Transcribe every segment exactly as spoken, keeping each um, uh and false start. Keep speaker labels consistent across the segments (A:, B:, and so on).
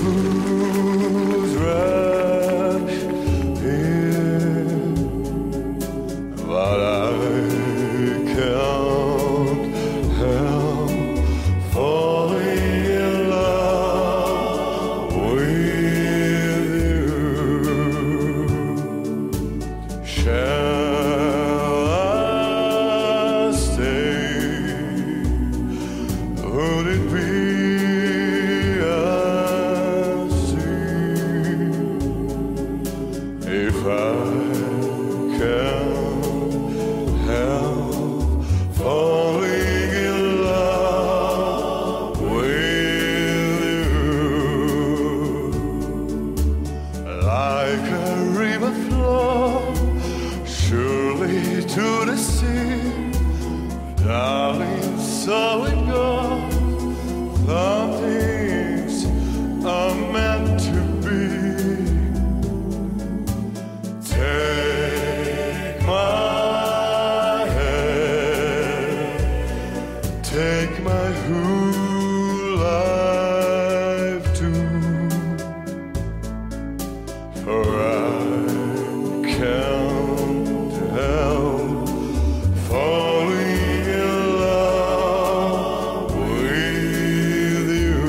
A: blues rush in, but I can't help falling in love with you. Shall I stay? Would it be if I can't help falling in love with you? Like a river flow surely to the sea, darling, so it goes. Some things are meant to be. Take my hand, take my whole life too, for I can't help falling in love with you.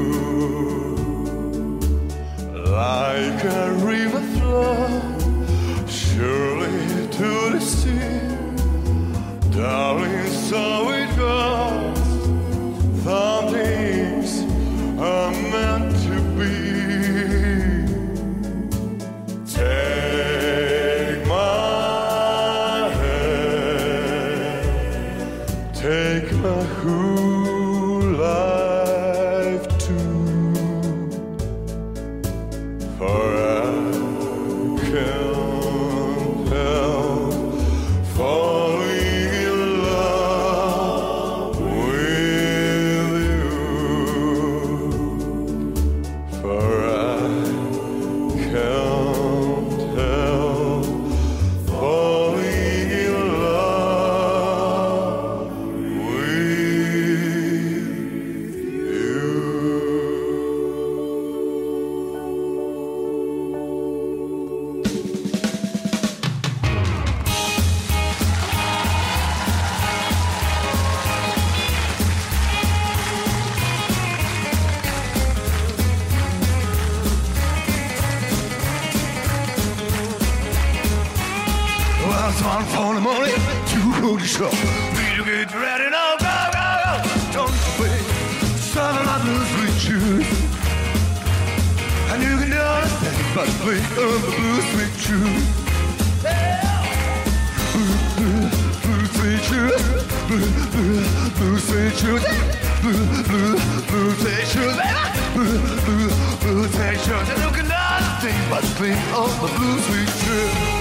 A: Like a river flow surely to the sea, darling, so it goes. Some things are meant to be. Take my hand, take my whole life too, for I can't help falling in love with you, for I can't help falling in love with you. Well, it's one for the morning, two for the show. We to get ready now, go, go, go. Don't you wait, son, I lose with you. And you can do anything but play on the blues with you. Blue, blue, blue sweet shoes, blue, blue, blue sweet shoes, blue, blue, blue sweet shoes, blue, blue, blue sweet shoes. And you can do anything but play on the blues with you.